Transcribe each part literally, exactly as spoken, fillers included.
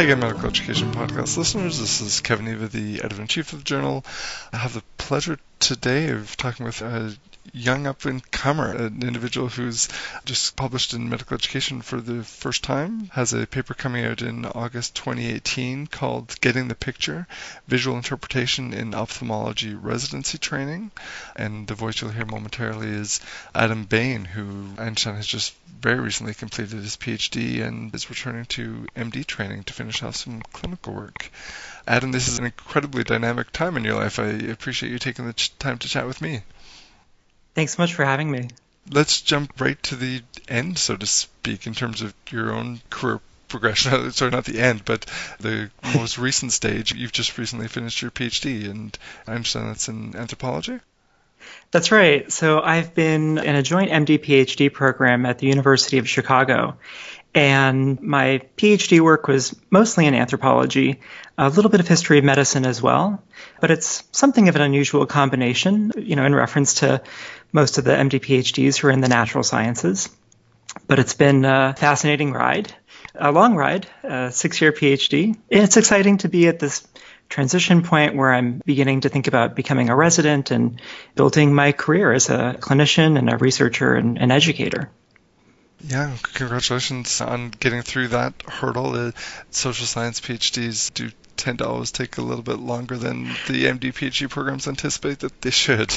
Hi again, Medical Education Podcast listeners. This is Kevin Eva, the editor-in-chief of the journal. I have the pleasure today of talking with a young up-and-comer, an individual who's just published in Medical Education for the first time, has a paper coming out in August twenty eighteen called Getting the Picture, Visual Interpretation in Ophthalmology Residency Training. And the voice you'll hear momentarily is Adam Bain, who I understand has just very recently completed his PhD and is returning to M D training to finish off some clinical work. Adam, this is an incredibly dynamic time in your life. I appreciate you taking the ch- time to chat with me. Thanks so much for having me. Let's jump right to the end, so to speak, in terms of your own career progression. Sorry, not the end, but the most recent stage. You've just recently finished your PhD, and I understand that's in anthropology? That's right. So I've been in a joint M D PhD program at the University of Chicago, and my PhD work was mostly in anthropology, a little bit of history of medicine as well, but it's something of an unusual combination, you know, in reference to most of the M D PhDs who are in the natural sciences. But it's been a fascinating ride, a long ride, a six-year PhD. It's exciting to be at this transition point where I'm beginning to think about becoming a resident and building my career as a clinician and a researcher and an educator. Yeah, congratulations on getting through that hurdle. Uh, social science PhDs do tend to always take a little bit longer than the M D PhD programs anticipate that they should.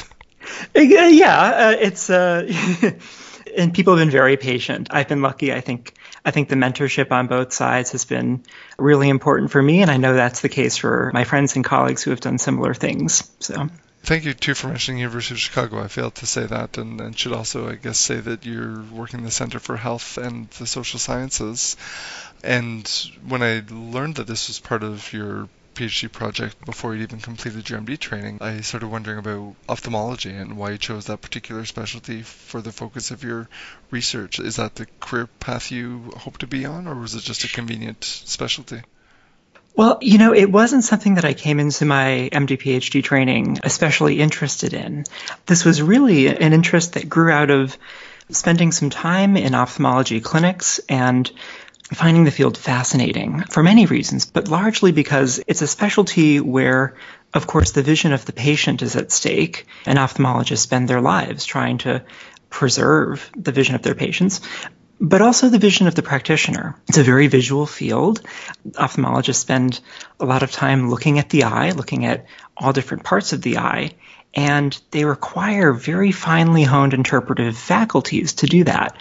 Yeah, uh, it's uh, and people have been very patient. I've been lucky. I think I think the mentorship on both sides has been really important for me, and I know that's the case for my friends and colleagues who have done similar things. So. Thank you, too, for mentioning University of Chicago. I failed to say that, and, and should also, I guess, say that you're working in the Center for Health and the Social Sciences. And when I learned that this was part of your PhD project before you even completed your M D training, I started wondering about ophthalmology and why you chose that particular specialty for the focus of your research. Is that the career path you hope to be on, or was it just a convenient specialty? Well, you know, it wasn't something that I came into my M D PhD training especially interested in. This was really an interest that grew out of spending some time in ophthalmology clinics and finding the field fascinating for many reasons, but largely because it's a specialty where, of course, the vision of the patient is at stake, and ophthalmologists spend their lives trying to preserve the vision of their patients, but also the vision of the practitioner. It's a very visual field. Ophthalmologists spend a lot of time looking at the eye, looking at all different parts of the eye, and they require very finely honed interpretive faculties to do that.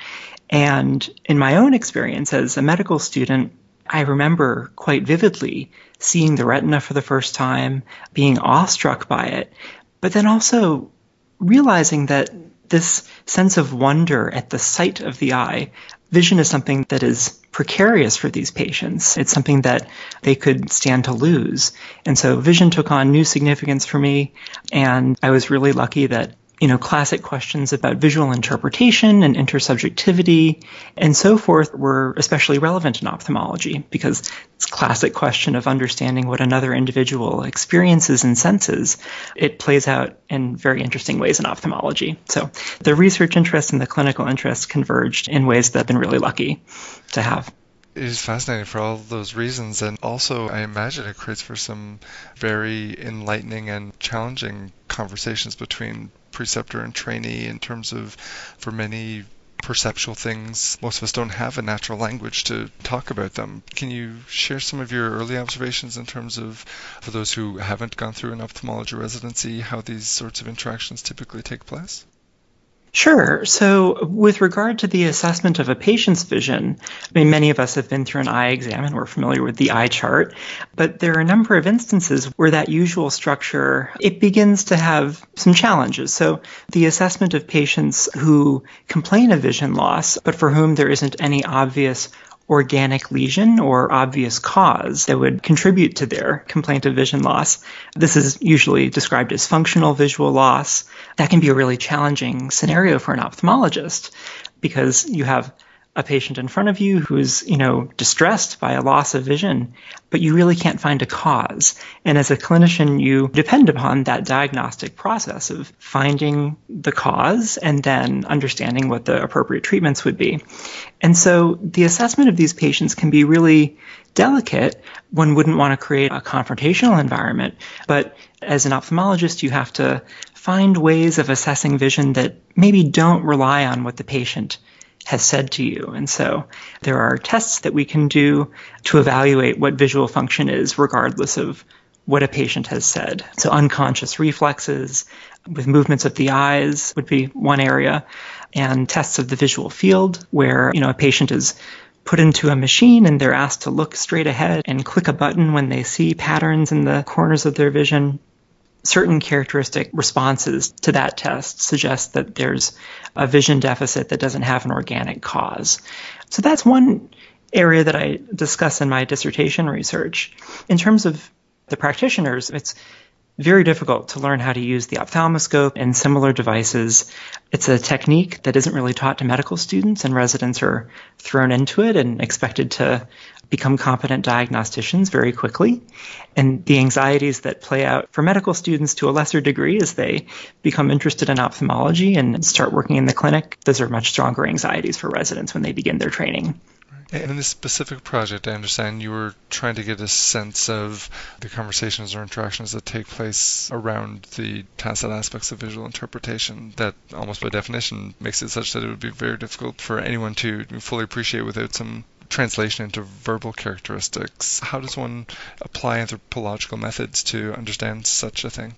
And in my own experience as a medical student, I remember quite vividly seeing the retina for the first time, being awestruck by it, but then also realizing that this sense of wonder at the sight of the eye, vision is something that is precarious for these patients. It's something that they could stand to lose. And so vision took on new significance for me, and I was really lucky that you know, classic questions about visual interpretation and intersubjectivity and so forth were especially relevant in ophthalmology because it's a classic question of understanding what another individual experiences and senses. It plays out in very interesting ways in ophthalmology. So the research interest and the clinical interest converged in ways that I've been really lucky to have. It is fascinating for all those reasons, and also I imagine it creates for some very enlightening and challenging conversations between preceptor and trainee in terms of, for many perceptual things, most of us don't have a natural language to talk about them. Can you share some of your early observations in terms of, for those who haven't gone through an ophthalmology residency, how these sorts of interactions typically take place? Sure. So with regard to the assessment of a patient's vision, I mean, many of us have been through an eye exam and we're familiar with the eye chart, but there are a number of instances where that usual structure, it begins to have some challenges. So the assessment of patients who complain of vision loss, but for whom there isn't any obvious organic lesion or obvious cause that would contribute to their complaint of vision loss. This is usually described as functional visual loss. That can be a really challenging scenario for an ophthalmologist because you have a patient in front of you who's, you know, distressed by a loss of vision, but you really can't find a cause. And as a clinician, you depend upon that diagnostic process of finding the cause and then understanding what the appropriate treatments would be. And so the assessment of these patients can be really delicate. One wouldn't want to create a confrontational environment, but as an ophthalmologist, you have to find ways of assessing vision that maybe don't rely on what the patient has said to you. And so there are tests that we can do to evaluate what visual function is regardless of what a patient has said. So unconscious reflexes with movements of the eyes would be one area, and tests of the visual field where, you know, a patient is put into a machine and they're asked to look straight ahead and click a button when they see patterns in the corners of their vision. Certain characteristic responses to that test suggest that there's a vision deficit that doesn't have an organic cause. So that's one area that I discuss in my dissertation research. In terms of the practitioners, it's very difficult to learn how to use the ophthalmoscope and similar devices. It's a technique that isn't really taught to medical students, and residents are thrown into it and expected to become competent diagnosticians very quickly. And the anxieties that play out for medical students to a lesser degree as they become interested in ophthalmology and start working in the clinic, those are much stronger anxieties for residents when they begin their training. And in this specific project, I understand you were trying to get a sense of the conversations or interactions that take place around the tacit aspects of visual interpretation that almost by definition makes it such that it would be very difficult for anyone to fully appreciate without some translation into verbal characteristics. How does one apply anthropological methods to understand such a thing?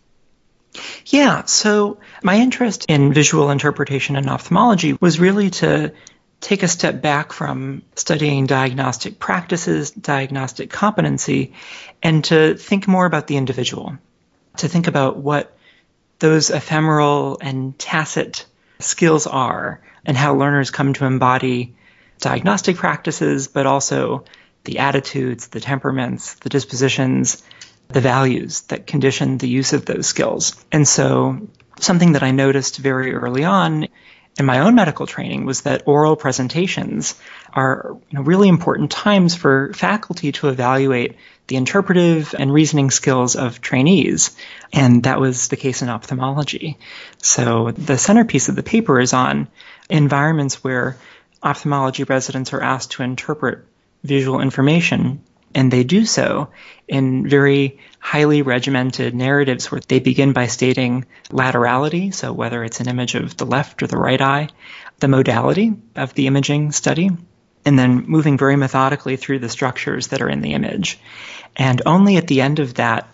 Yeah, so my interest in visual interpretation in ophthalmology was really to take a step back from studying diagnostic practices, diagnostic competency, and to think more about the individual, to think about what those ephemeral and tacit skills are and how learners come to embody diagnostic practices, but also the attitudes, the temperaments, the dispositions, the values that condition the use of those skills. And so something that I noticed very early on in my own medical training was that oral presentations are, you know, really important times for faculty to evaluate the interpretive and reasoning skills of trainees. And that was the case in ophthalmology. So the centerpiece of the paper is on environments where ophthalmology residents are asked to interpret visual information, and they do so in very highly regimented narratives where they begin by stating laterality, so whether it's an image of the left or the right eye, the modality of the imaging study, and then moving very methodically through the structures that are in the image. And only at the end of that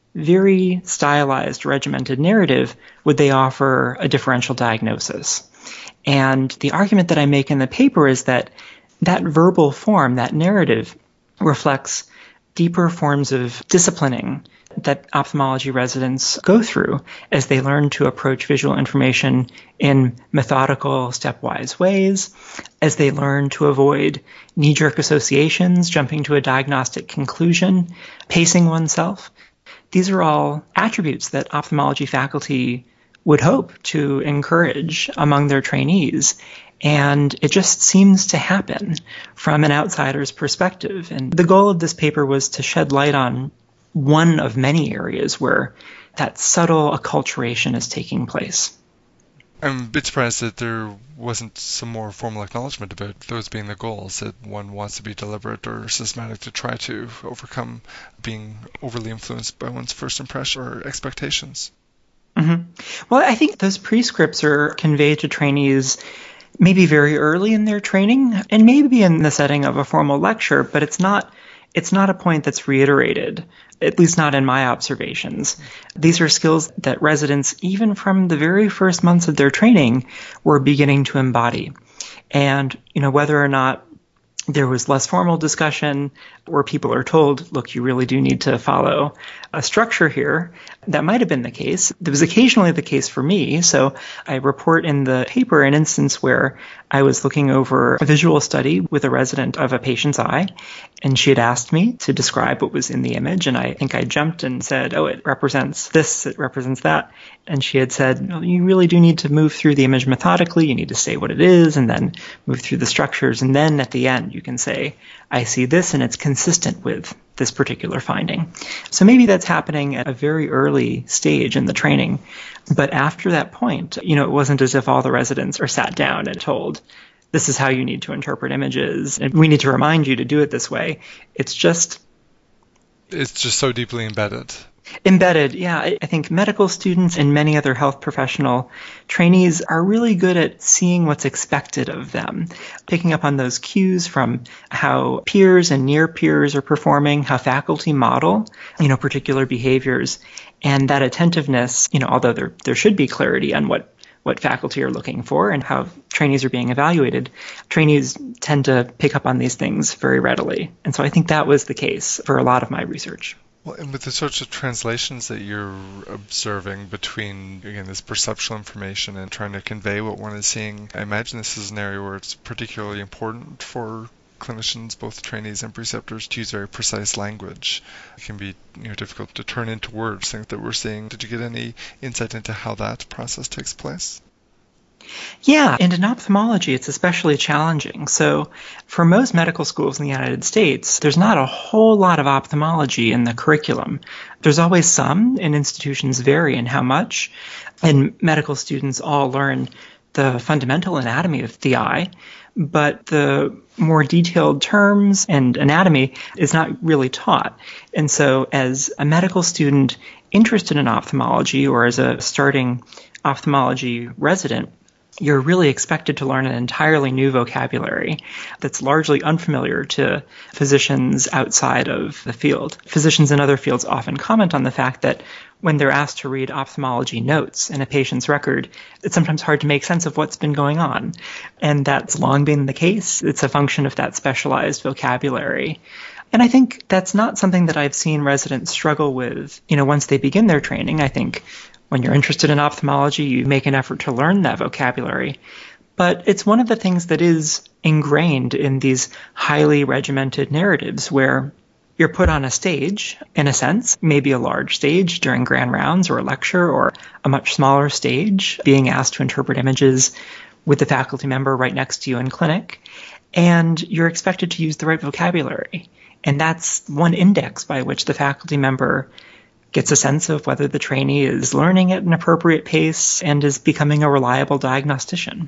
very stylized, regimented narrative would they offer a differential diagnosis. And the argument that I make in the paper is that that verbal form, that narrative, reflects deeper forms of disciplining that ophthalmology residents go through as they learn to approach visual information in methodical, stepwise ways, as they learn to avoid knee-jerk associations, jumping to a diagnostic conclusion, pacing oneself. These are all attributes that ophthalmology faculty would hope to encourage among their trainees. And it just seems to happen from an outsider's perspective. And the goal of this paper was to shed light on one of many areas where that subtle acculturation is taking place. I'm a bit surprised that there wasn't some more formal acknowledgement about those being the goals, that one wants to be deliberate or systematic to try to overcome being overly influenced by one's first impression or expectations. Mm-hmm. Well, I think those prescripts are conveyed to trainees maybe very early in their training and maybe in the setting of a formal lecture, but it's not it's not a point that's reiterated, at least not in my observations. These are skills that residents, even from the very first months of their training, were beginning to embody. And, you know, whether or not there was less formal discussion where people are told, look, you really do need to follow a structure here, That might have been the case. It was occasionally the case for me. So I report in the paper an instance where I was looking over a visual study with a resident of a patient's eye, and she had asked me to describe what was in the image. And I think I jumped and said, oh, it represents this, it represents that. And she had said, no, you really do need to move through the image methodically. You need to say what it is and then move through the structures. And then at the end, you can say, I see this and it's consistent with this particular finding. So maybe that's happening at a very early stage in the training. But after that point, you know, it wasn't as if all the residents are sat down and told, this is how you need to interpret images, and we need to remind you to do it this way. It's just... It's just so deeply embedded. Embedded, yeah. I think medical students and many other health professional trainees are really good at seeing what's expected of them, picking up on those cues from how peers and near peers are performing, how faculty model, you know, particular behaviors, and that attentiveness, you know, although there there should be clarity on what what faculty are looking for and how trainees are being evaluated, trainees tend to pick up on these things very readily. And so I think that was the case for a lot of my research. Well, and with the sorts of translations that you're observing between, again, this perceptual information and trying to convey what one is seeing, I imagine this is an area where it's particularly important for clinicians, both trainees and preceptors, to use very precise language. It can be, you know, difficult to turn into words things that we're seeing. Did you get any insight into how that process takes place? Yeah, and in ophthalmology, it's especially challenging. So for most medical schools in the United States, there's not a whole lot of ophthalmology in the curriculum. There's always some, and institutions vary in how much. And medical students all learn the fundamental anatomy of the eye, but the more detailed terms and anatomy is not really taught. And so as a medical student interested in ophthalmology, or as a starting ophthalmology resident, you're really expected to learn an entirely new vocabulary that's largely unfamiliar to physicians outside of the field. Physicians in other fields often comment on the fact that when they're asked to read ophthalmology notes in a patient's record, it's sometimes hard to make sense of what's been going on. And that's long been the case. It's a function of that specialized vocabulary. And I think that's not something that I've seen residents struggle with, you know, once they begin their training. I think when you're interested in ophthalmology, you make an effort to learn that vocabulary. But it's one of the things that is ingrained in these highly regimented narratives where you're put on a stage, in a sense, maybe a large stage during grand rounds or a lecture, or a much smaller stage, being asked to interpret images with the faculty member right next to you in clinic. And you're expected to use the right vocabulary. And that's one index by which the faculty member gets a sense of whether the trainee is learning at an appropriate pace and is becoming a reliable diagnostician.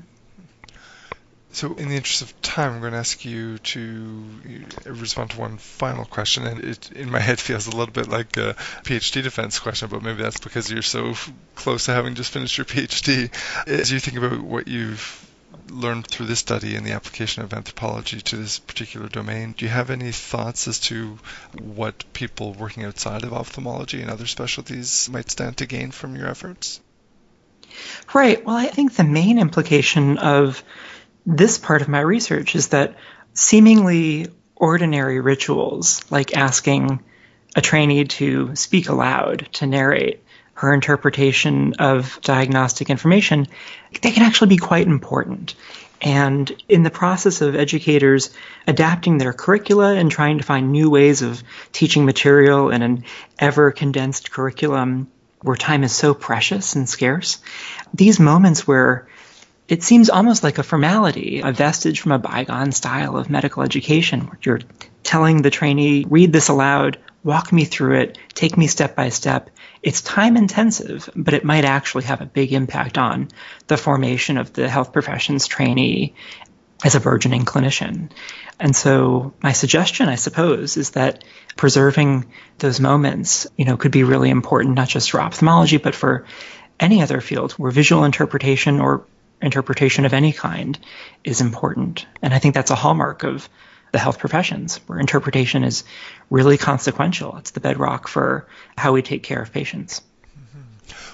So in the interest of time, I'm going to ask you to respond to one final question, and it in my head feels a little bit like a PhD defense question, but maybe that's because you're so close to having just finished your PhD. As you think about what you've learned through this study and the application of anthropology to this particular domain, do you have any thoughts as to what people working outside of ophthalmology and other specialties might stand to gain from your efforts? Right. Well, I think the main implication of this part of my research is that seemingly ordinary rituals, like asking a trainee to speak aloud, to narrate her interpretation of diagnostic information, they can actually be quite important. And in the process of educators adapting their curricula and trying to find new ways of teaching material in an ever-condensed curriculum where time is so precious and scarce, these moments where it seems almost like a formality, a vestige from a bygone style of medical education, where you're telling the trainee, read this aloud, walk me through it, take me step by step. It's time intensive, but it might actually have a big impact on the formation of the health professions trainee as a burgeoning clinician. And so my suggestion, I suppose, is that preserving those moments, you know, could be really important, not just for ophthalmology, but for any other field where visual interpretation or interpretation of any kind is important. And I think that's a hallmark of the health professions, where interpretation is really consequential. It's the bedrock for how we take care of patients. Mm-hmm.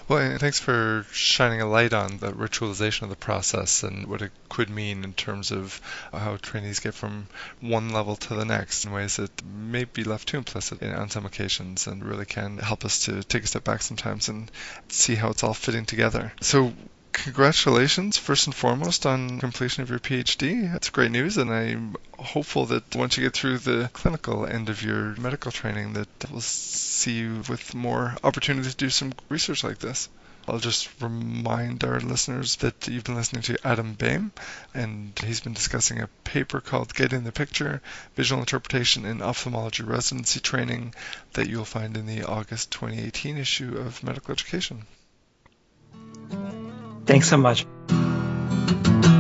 Well, and thanks for shining a light on the ritualization of the process and what it could mean in terms of how trainees get from one level to the next in ways that may be left too implicit in, on some occasions, and really can help us to take a step back sometimes and see how it's all fitting together. So congratulations, first and foremost, on completion of your PhD. That's great news, and I'm hopeful that once you get through the clinical end of your medical training, that we'll see you with more opportunities to do some research like this. I'll just remind our listeners that you've been listening to Adam Boehm, and he's been discussing a paper called Getting the Picture, Visual Interpretation in Ophthalmology Residency Training, that you'll find in the August twenty eighteen issue of Medical Education. Thanks so much.